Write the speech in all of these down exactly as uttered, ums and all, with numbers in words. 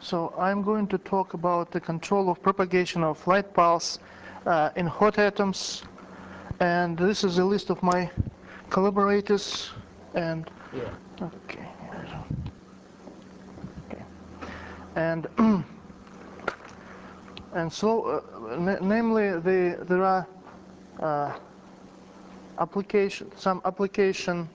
So I'm going to talk about the control of propagation of light pulse uh, in hot atoms, and this is a list of my collaborators. And Yeah. okay, okay, and and so uh, namely the there are uh, application some application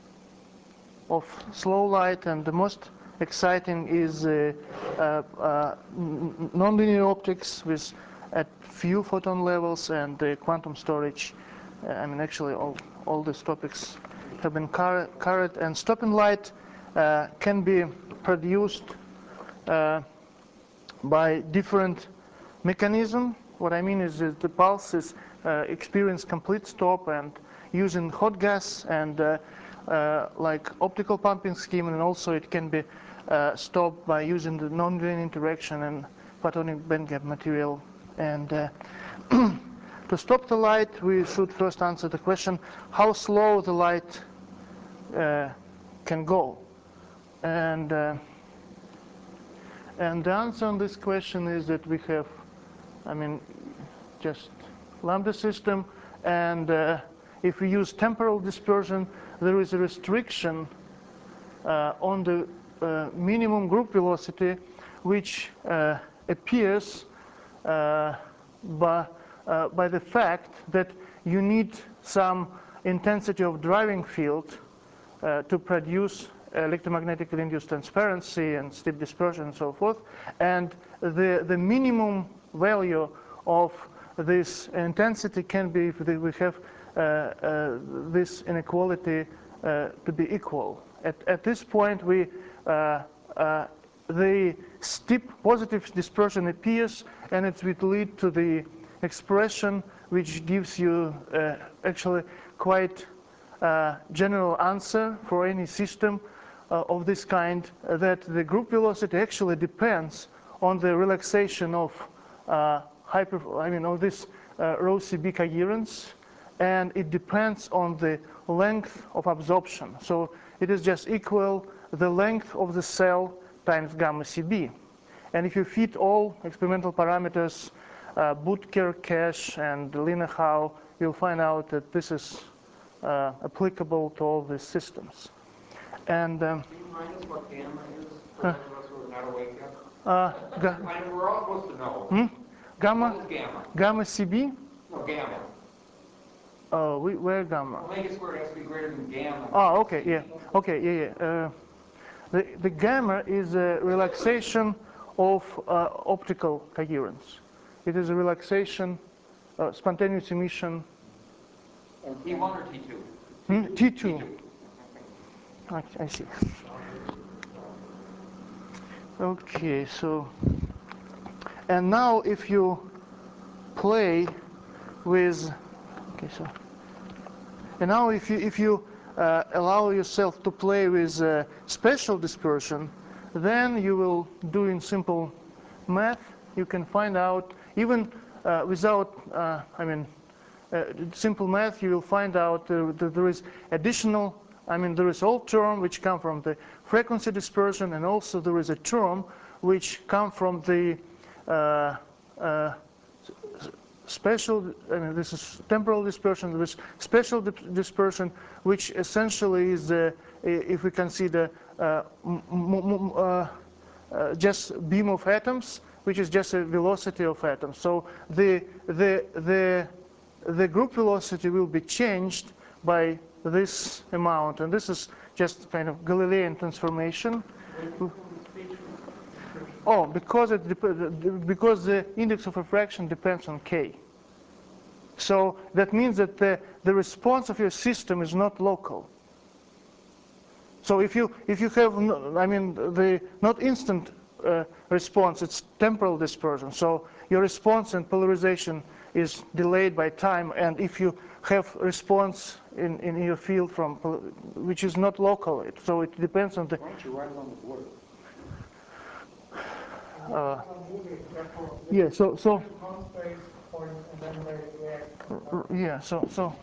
of slow light, and the most exciting is uh, uh, uh, nonlinear optics with at few photon levels and uh, quantum storage. Uh, I mean, actually, all all these topics have been car covered. And stopping light uh, can be produced uh, by different mechanism. What I mean is that the pulses uh, experience complete stop and using hot gas and uh, uh, like optical pumping scheme, and also it can be uh, stopped by using the non-linear interaction and photonic bandgap material. And uh, to stop the light, we should first answer the question how slow the light uh, can go. And uh, and the answer on this question is that we have, I mean, just lambda system, and uh, if we use temporal dispersion, there is a restriction uh, on the uh, minimum group velocity, which uh, appears uh, by, uh, by the fact that you need some intensity of driving field uh, to produce electromagnetically induced transparency and steep dispersion and so forth. And the, the minimum value of this intensity can be if we have uh, uh, this inequality uh, to be equal. At, at this point, we uh, uh, the steep positive dispersion appears, and it will lead to the expression which gives you uh, actually quite uh, general answer for any system uh, of this kind, uh, that the group velocity actually depends on the relaxation of uh, hyper, I mean, of this uh, rho C B coherence, and it depends on the length of absorption. So it is just equal the length of the cell times gamma C B. And if you fit all experimental parameters, uh, Butker, Cash, and Lineau, you'll find out that this is uh, applicable to all these systems. And um, Can you remind us what gamma is for uh, those of us who are not awake yet? uh, I know we're all supposed to know. hmm? Gamma? What is gamma? Gamma C B? No, gamma. Oh, we, where gamma? Omega squared has to be greater than gamma. Oh, okay, yeah. Okay, yeah, yeah. Uh, the, the gamma is a relaxation of uh, optical coherence. It is a relaxation, uh, spontaneous emission. T one or T two? Hmm? T two. I, I see. Okay, so, and now if you play with, okay, so, and now if you, if you uh, allow yourself to play with uh, special dispersion, then you will do in simple math, you can find out, even uh, without, uh, I mean, uh, simple math, you will find out uh, that there is additional, I mean, there is all term which come from the frequency dispersion, and also there is a term which come from the uh, uh, special, I mean, this is temporal dispersion, there is special di dispersion, which essentially is, uh, if we consider uh, m uh, uh, just beam of atoms, which is just a velocity of atoms. So the, the, the, the group velocity will be changed by this amount, and this is just kind of Galilean transformation. Oh, because it because the index of refraction depends on k. So that means that the, the response of your system is not local. So if you if you have, I mean, the not instant uh, response, it's temporal dispersion. So your response and polarization is delayed by time, and if you have response in, in your field from which is not local, so it depends on the. Why don't you write it on the board? Uh, yeah. So so. Yeah. So so.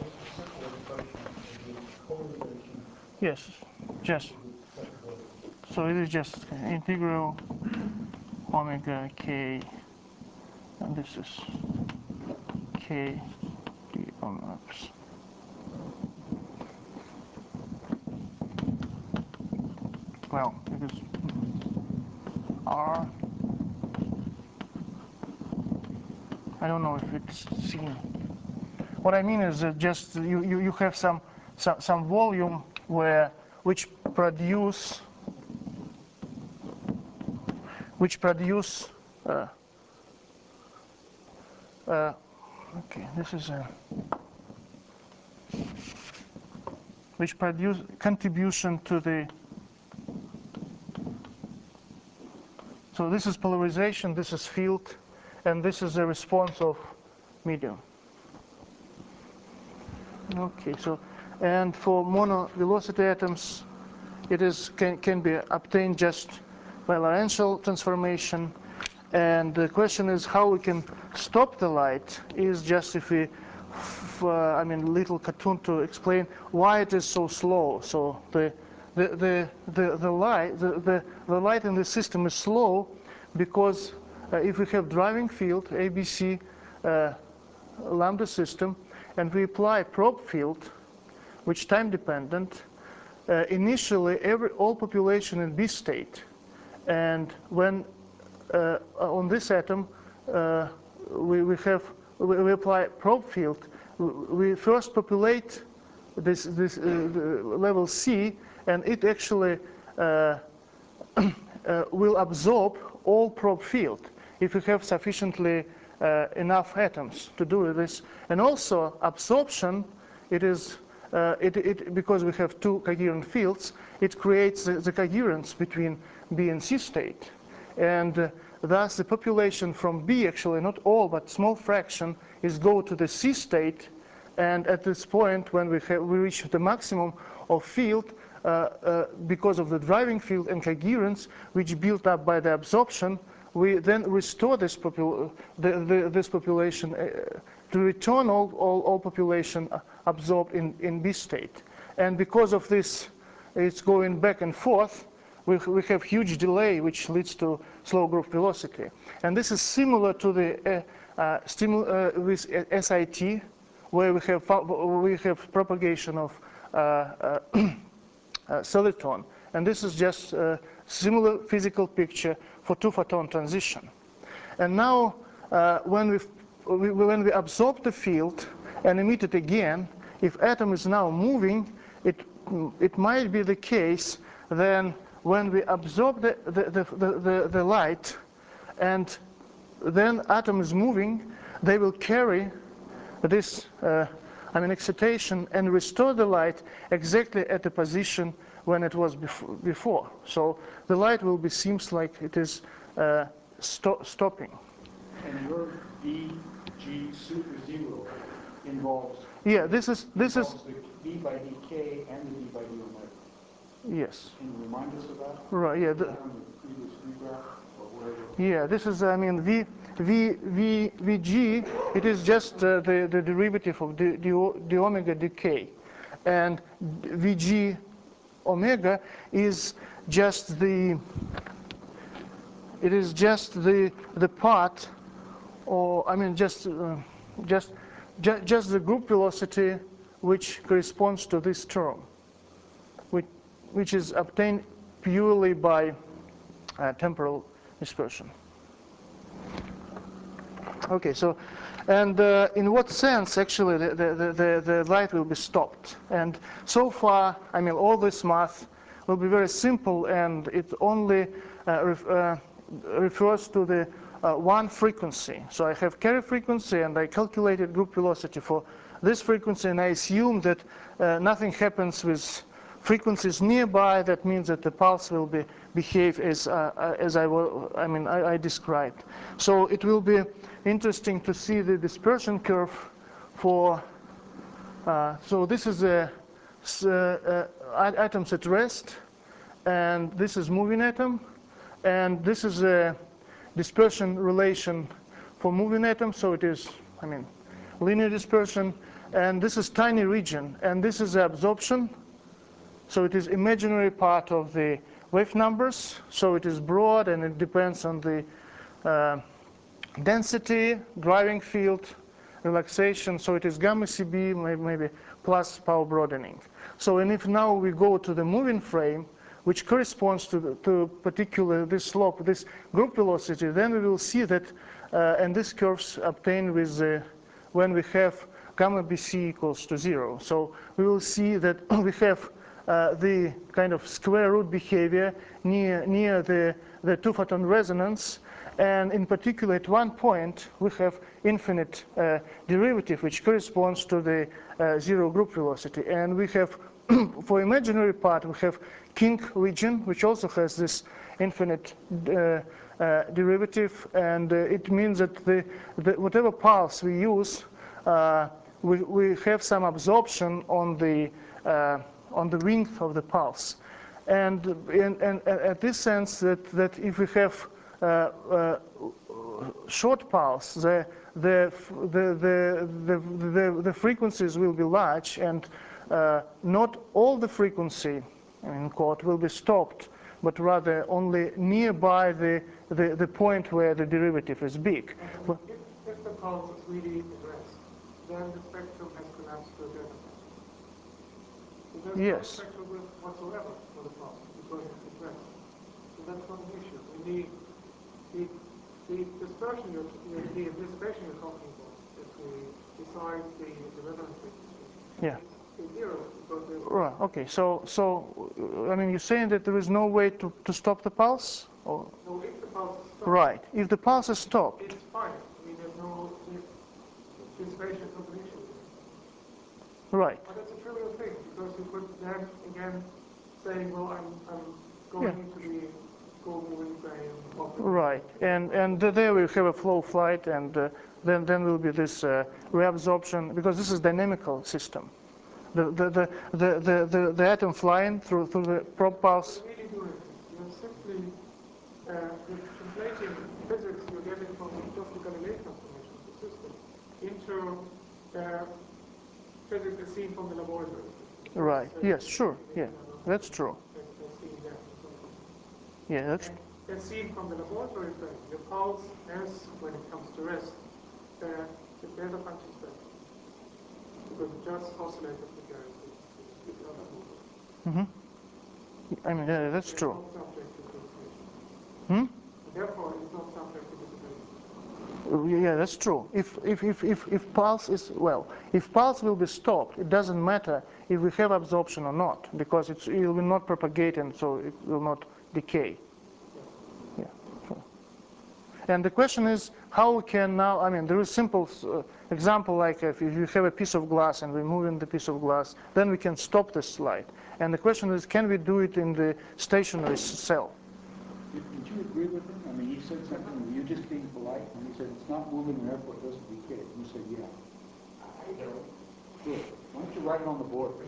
Yes. Yes. so it is just integral omega k, and this is k d omega. Well, it is r. I don't know if it's seen. What I mean is that just you, you, you have some, some some volume where which produce which produce uh, uh, okay, this is a which produce contribution to the, so this is polarization, this is field, and this is the response of medium. Okay, so and for monovelocity atoms, it is can can be obtained just by Lorentz transformation, and the question is how we can stop the light. Is just if we, f uh, I mean, little cartoon to explain why it is so slow. So the the the the, the light the, the the light in the system is slow because uh, if we have driving field A B C uh, lambda system, and we apply probe field, which time dependent, uh, initially every all population in B state, and when uh, on this atom uh, we, we have we, we apply probe field, we first populate this this uh, level C, and it actually uh, uh, will absorb all probe field if we have sufficiently uh, enough atoms to do this. And also absorption, it is uh, it, it because we have two coherent fields, it creates the, the coherence between B and C state, and uh, thus the population from B, actually not all but small fraction, is go to the C state, and at this point when we have we reach the maximum of field uh, uh, because of the driving field and coherence which built up by the absorption, we then restore this, popul the, the, this population uh, to return all, all, all population absorbed in, in B state. And because of this, it's going back and forth, we, we have huge delay which leads to slow group velocity. And this is similar to the uh, uh, stimul uh, with S I T, where we have, we have propagation of uh, uh, uh, soliton. And this is just a similar physical picture for two-photon transition. And now, uh, when, we, we, when we absorb the field and emit it again, if atom is now moving, it, it might be the case then when we absorb the, the, the, the, the light and then atom is moving, they will carry this uh, I mean, excitation and restore the light exactly at the position when it was bef before. So the light will be seems like it is uh, sto stopping. And your V G super zero involves Yeah, this is this is the d by dk and the d by d omega. Yes. Can you remind us of that? Right. Yeah. Was The, that on the previous V graph or whatever? yeah. This is I mean V V V Vg. It is just uh, the the derivative of the the, the omega decay, and Vg omega is just the it is just the the part, or I mean just uh, just ju just the group velocity which corresponds to this term, which which is obtained purely by uh, temporal dispersion. Okay, so and uh, in what sense actually the, the, the, the light will be stopped? And so far, I mean, all this math will be very simple, and it only uh, ref, uh, refers to the uh, one frequency. So I have carrier frequency, and I calculated group velocity for this frequency, and I assume that uh, nothing happens with frequencies nearby. That means that the pulse will be behave as uh, as I will. I mean, I, I described. So it will be interesting to see the dispersion curve for. Uh, so this is a uh, uh, atoms at rest, and this is moving atom, and this is a dispersion relation for moving atom. So it is, I mean, linear dispersion, and this is tiny region, and this is the absorption. So it is imaginary part of the wave numbers, so it is broad and it depends on the uh, density, driving field, relaxation, so it is gamma C B maybe, maybe plus power broadening. So and if now we go to the moving frame, which corresponds to, the, to particular this slope, this group velocity, then we will see that, uh, and these curves obtained with uh, when we have gamma B C equals to zero. So we will see that we have uh, the kind of square root behavior near, near the, the two photon resonance. And in particular, at one point, we have infinite uh, derivative, which corresponds to the uh, zero group velocity. And we have, for imaginary part, we have kink region, which also has this infinite uh, uh, derivative. And uh, it means that the, the, whatever pulse we use, uh, we, we have some absorption on the, uh, on the length of the pulse. And, in, and at this sense, that, that if we have Uh, uh, short pulse, the the, the the the the the frequencies will be large, and uh, not all the frequency in quote will be stopped, but rather only nearby the the, the point where the derivative is big. If, if the pulse is really at rest, then the spectrum has collapsed to a delta function. So there's Yes. no spectral width whatsoever for the pulse because it's at rest. So that's not an issue. We need The, the dispersion, you're, the anticipation you're talking about, if we decide the, the resonance frequency, Yeah. is zero because there's Right. Okay. So so I mean, you're saying that there is no way to to stop the pulse, or no, if the pulse is stopped, right? If the pulse is stopped, it's fine. I mean, there's no anticipation is not an issue. right? But that's a trivial thing because you could then again say, well, I'm I'm going Yeah. into the moving frame. Right, and and there we have a flow flight, and uh, then then will be this uh, reabsorption, because this is dynamical system. The the the the the, the, the atom flying through through the probe pulse. What you're really doing is you're simply uh, you're translating physics you're getting from just the Galilei transformation of the system into uh, physics as seen from the laboratory. Right. So Yes. Sure. Yeah. That's true. As, as seen there. Yeah. That's And as seen from the laboratory frame, your pulse as when it comes to rest, uh, the delta function spectrum. Because it just oscillated with the with the other movement. Mm-hmm. I mean, yeah, that's It's true. not subject to dissipation. Hmm. Therefore, it's not subject to dissipation. Yeah, that's true. If, if, if, if, if pulse is, well, if pulse will be stopped, it doesn't matter if we have absorption or not, because it's, it will not propagate and so it will not decay. Yeah. Sure. And the question is, how we can now, I mean, there is simple uh, example like if you have a piece of glass and we move in the piece of glass, then we can stop the slide. And the question is, can we do it in the stationary cell? Did, did you agree with him? I mean, he said something, were you just being polite? And he said, it's not moving and therefore it doesn't decay. You said, yeah. I know. Good. Why don't you write it on the board?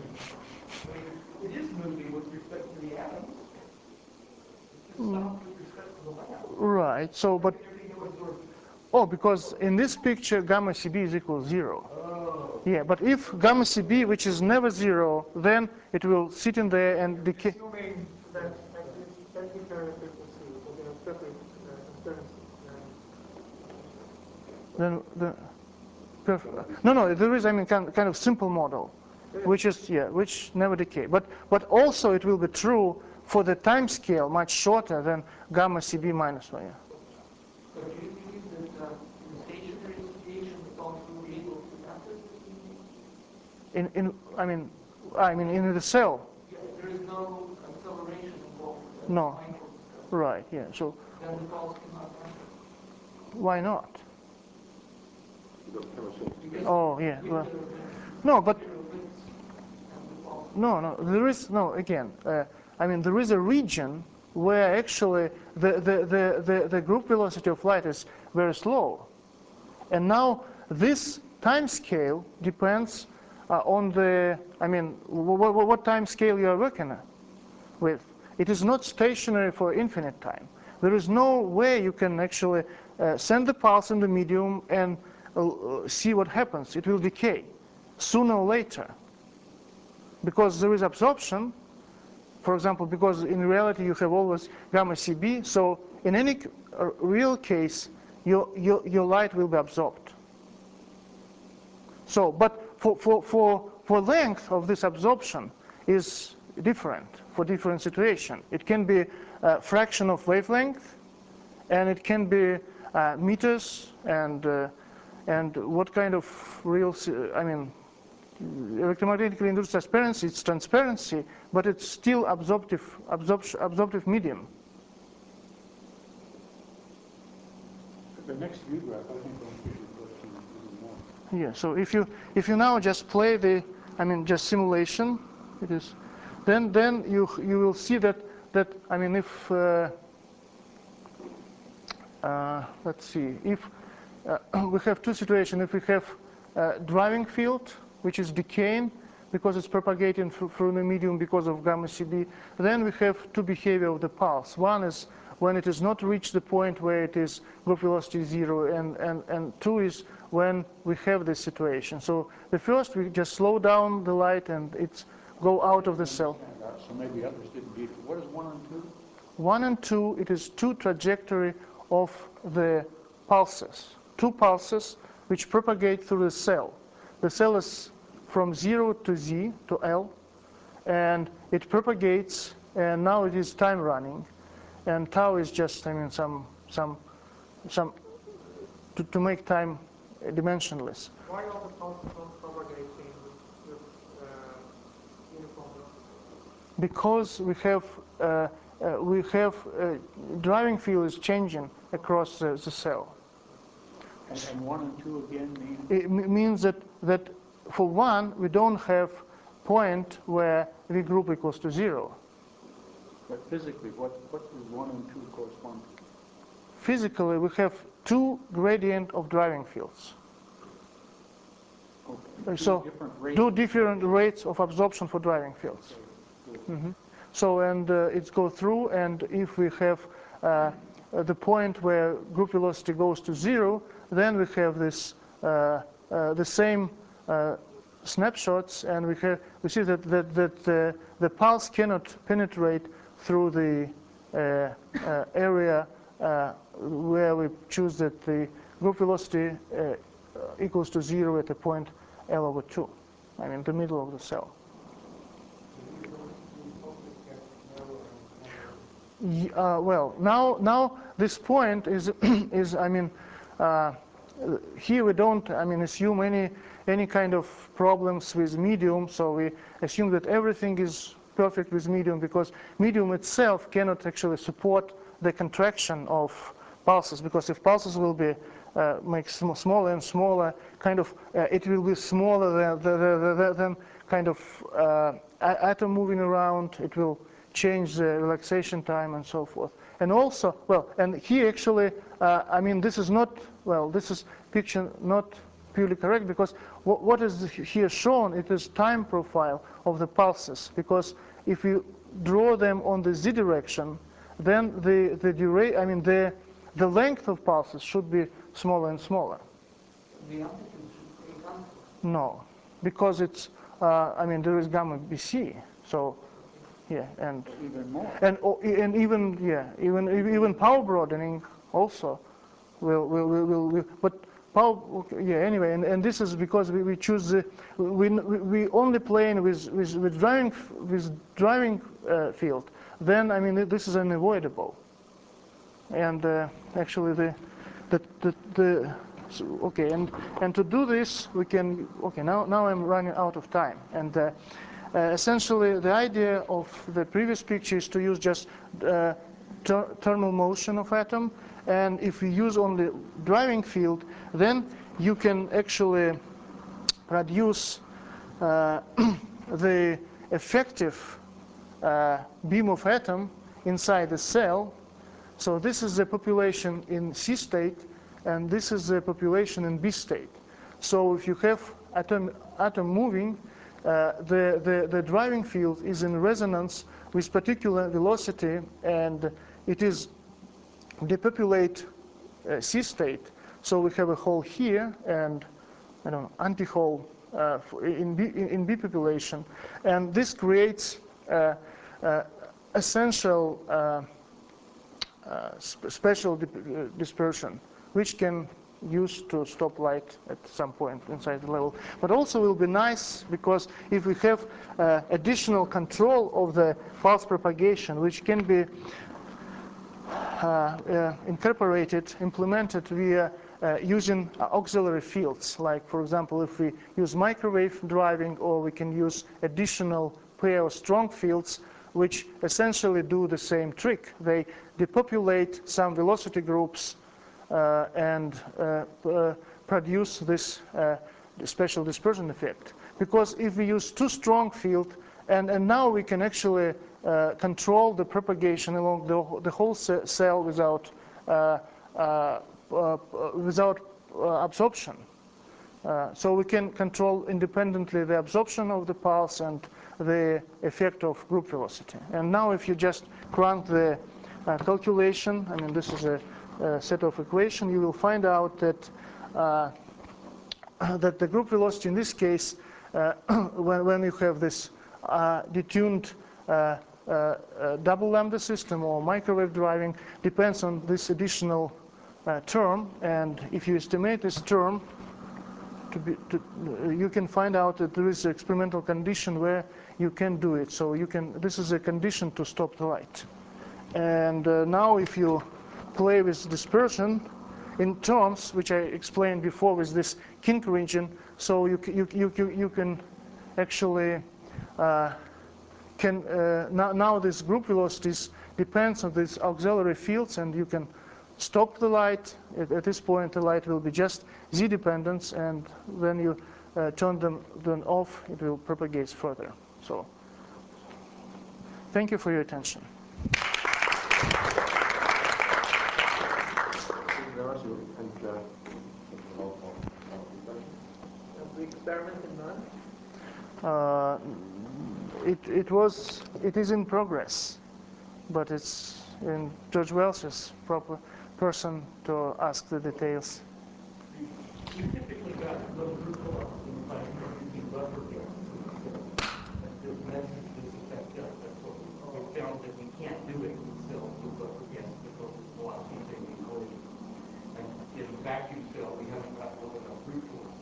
It is moving with respect to the atoms. It's stopped with respect to the lab. Right. So, but Everything that was absorbed. oh, because in this picture, gamma C B is equal to zero. Oh. Yeah, but if gamma C B, which is never zero, then it will sit in there and decay. Assuming that at this secondary frequency, we're going to separate uh, transparency. Then, the, perf- no, no, there is, I mean, kind, kind of simple model, which is, yeah, which never decay. But, but also it will be true for the time scale much shorter than gamma C B minus one. Yeah. So do you believe that uh, in the stationary situation, the pulse will be able to capture this? In, in, I mean, I mean, in the cell. Yeah, there is no acceleration involved. uh, No. Michael discussed. Right. Yeah. So Then the pulse cannot capture. why not? Because Oh, yeah. with Well, the- no, but zero bits and the pulse. no, no. There is no. Again, uh, I mean, there is a region where actually the the the the, the group velocity of light is very slow, and now this time scale depends uh, on the. I mean, w- w- what time scale you are working with. It is not stationary for infinite time. There is no way you can actually uh, send the pulse in the medium and uh, see what happens. It will decay sooner or later because there is absorption, for example, because in reality you have always gamma C B, so in any real case, your, your, your light will be absorbed. So, but for, for, for, for length of this absorption is different for different situation. It can be a fraction of wavelength, and it can be uh, meters, and uh, and what kind of real, I mean, electromagnetically induced transparency, it's transparency, but it's still absorptive, absorption, absorptive medium. The next view graph, I think, will answer your question even more. Yeah, so if you if you now just play the, I mean, just simulation, it is, then then you you will see that that I mean, if uh, uh, let's see, if uh, we have two situations, if we have a driving field which is decaying because it's propagating through, through the medium because of gamma C B, then we have two behavior of the pulse. One is when it has not reached the point where it is group velocity zero, and, and, and two is when we have this situation. So the first, we just slow down the light and it's go out of the cell. So maybe others didn't get it. What is one and two? One and two, it is two trajectory of the pulses. Two pulses which propagate through the cell. The cell is from zero to Z, to L, and it propagates, and now it is time running. And tau is just, I mean, some, some, some, to, to make time dimensionless. Why are the pulses not propagating with, with uh, uniform velocity? Because we have, uh, uh, we have, uh, driving field is changing across the, the cell. And, and one and two again mean? It m means that, that for one, we don't have point where V group equals to zero. But physically, what, what does one and two correspond to? Physically, we have two gradient of driving fields. Okay. Two So different rates. two different rates of absorption for driving fields. Mm-hmm. So, and uh, it's go through, and if we have uh, the point where group velocity goes to zero, then we have this uh, uh, the same uh, snapshots, and we have we see that that that uh, the pulse cannot penetrate through the uh, uh, area uh, where we choose that the group velocity uh, equals to zero at a point L over two, I mean the middle of the cell. Uh, well, now now this point is is I mean uh, here we don't I mean assume any any kind of problems with medium, so we assume that everything is perfect with medium because medium itself cannot actually support the contraction of pulses, because if pulses will be uh, make sm smaller and smaller, kind of uh, it will be smaller than, than, than, than kind of uh, atom moving around. It will change the relaxation time and so forth. And also, well, and here actually, uh, I mean, this is not, well, this is picture not purely correct, because what, what is here shown, it is time profile of the pulses, because if you draw them on the Z direction, then the, the duration, I mean, the, the length of pulses should be smaller and smaller. The amplitude should stay constant. No, because it's, uh, I mean, there is gamma B C, so, yeah, and Even more. and oh, and even yeah, even even power broadening also will will will, will, will but power yeah anyway, and, and this is because we, we choose the we we only playing with with with driving with driving uh, field. Then I mean this is unavoidable, and uh, actually the the the, the so, okay, and and to do this we can okay now now I'm running out of time, and. Uh, Uh, essentially, the idea of the previous picture is to use just uh, ter thermal motion of atom, and if you use only driving field, then you can actually produce uh, the effective uh, beam of atom inside the cell. So this is the population in C state, and this is the population in B state. So if you have atom atom moving, Uh, the, the, the driving field is in resonance with particular velocity, and it is depopulate uh, C state. So we have a hole here and I don't know anti-hole uh, in B in B population, and this creates uh, uh, essential uh, uh, sp special di dispersion, which can use to stop light at some point inside the level. But also will be nice because if we have uh, additional control of the pulse propagation, which can be uh, uh, incorporated, implemented via uh, using auxiliary fields, like for example if we use microwave driving, or we can use additional pair of strong fields which essentially do the same trick. They depopulate some velocity groups uh, and uh, uh, produce this uh, special dispersion effect. Because if we use too strong field, and, and now we can actually uh, control the propagation along the, the whole cell without, uh, uh, uh, without uh, absorption. Uh, so we can control independently the absorption of the pulse and the effect of group velocity. And now if you just grant the uh, calculation, I mean this is a, a set of equation, you will find out that uh, that the group velocity in this case, uh, when, when you have this uh, detuned uh, uh, uh, double lambda system or microwave driving, depends on this additional uh, term. And if you estimate this term, To be, to, uh, you can find out that there is an experimental condition where you can do it. So you can. This is a condition to stop the light. And uh, now, if you play with dispersion in terms which I explained before with this kink region, so you you you you, you can actually uh, can uh, now now this group velocities depends on these auxiliary fields, and you can stop the light. At, at this point, the light will be just z dependence, and when you uh, turn them, them off, it will propagate further. So, thank you for your attention. And, uh, Have we experimented none? Uh, it it was it is in progress, but it's in George Welch's proper person to ask the details. We typically got low group velocity by using buffer gases. That's this effect does. That's what we found that we can't do it still with buffer gases because the velocity is taking collision. And in a vacuum cell, we haven't got low enough group velocity.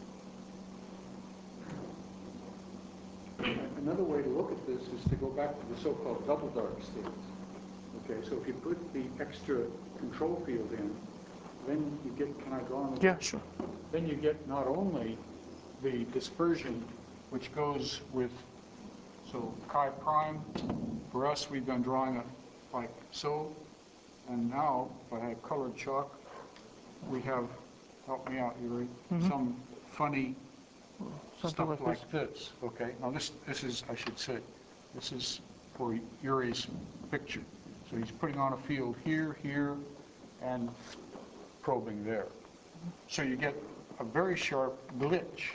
Another way to look at this is to go back to the so-called double dark states. Okay, so if you put the extra control field in, then you get, can I go on? Yeah, sure. Then you get not only the dispersion, which goes with, so chi prime, for us, we've been drawing it like so, and now, if I had colored chalk, we have, help me out, Yuri, Mhm. some funny Something stuff like like this, okay? Now this, this is, I should say, this is for Yuri's picture. So he's putting on a field here, here, and probing there. So you get a very sharp glitch.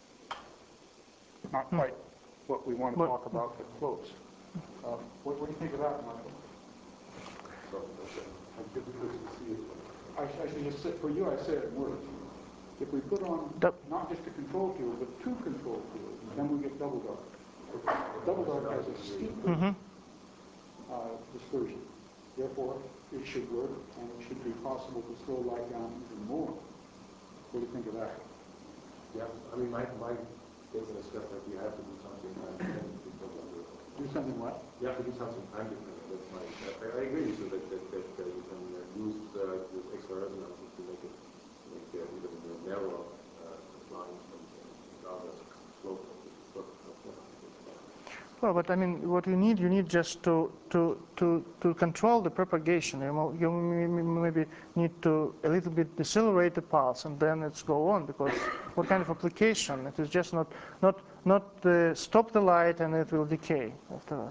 Not quite what we want to What- talk about, but close. Uh, what, what do you think of that, Michael? so, okay. I'm difficult to see it. I, I should just say, for you, I say it in words. If we put on Dou- not just a control field, but two control fields, then we get double dark. Double dark has a steeper Mhm. uh, dispersion. Therefore, it should work, and it should be possible to slow light down even more. What do you think of that? Yeah, I mean, my, my thinking is just that you have to do something time dependent because of the, Do something what? you have to do something time dependent. That's my, I, I agree with you that, that, that uh, you can uh, use uh, this extra resonance to make it, make uh, even the narrower uh, lines and uh, rather slope of the slope. Well, but I mean, what you need, you need just to to to to control the propagation. You, mo- you maybe need to a little bit decelerate the pulse, and then it's go on. Because what kind of application? It is just not not not uh, stop the light and it will decay after that.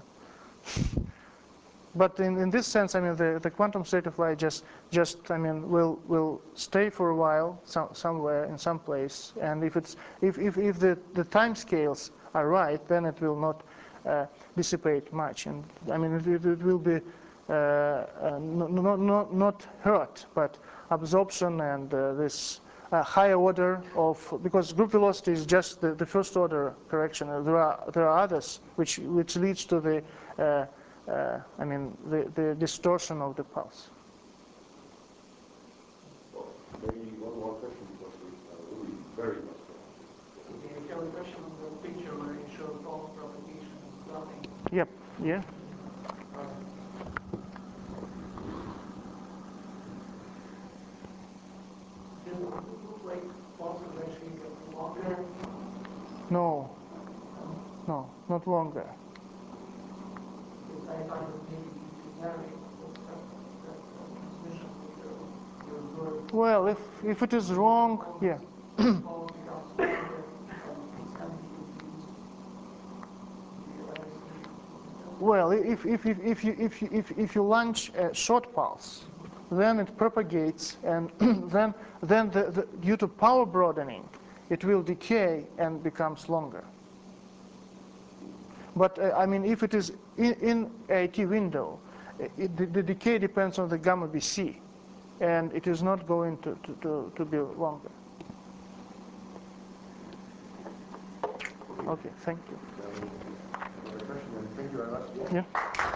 But in, in this sense, I mean, the, the quantum state of light just just I mean will will stay for a while some, somewhere in some place, and if it's if if if the the time scales are right, then it will not Uh, dissipate much, and I mean it, it, it will be uh, uh, not, not not hurt, but absorption and uh, this a higher order of, because group velocity is just the, the first order correction. Uh, There are there are others which which leads to the, uh, uh, I mean, the, the distortion of the pulse. Well, maybe one more question because we are really very much. Okay, I have a question on the picture where you show pulse propagation and stopping. Yep. Yeah. Um, Does it look like pulses actually get longer? No. No, not longer. Because I thought it was maybe due to narrowing of that, that uh, transmission that you're, you're absorbing. Well, if if it is wrong, yeah. Pulse becomes longer, and it's coming confused. Do you ever see? Well, if if if if you if you if, if you launch a short pulse, then it propagates, and then then the, the, due to power broadening, it will decay and becomes longer. But uh, I mean, if it is in, in a T window, it, the, the decay depends on the gamma B C, and it is not going to to, to, to be longer. Okay, thank you. Another question, and thank you very much. Yeah.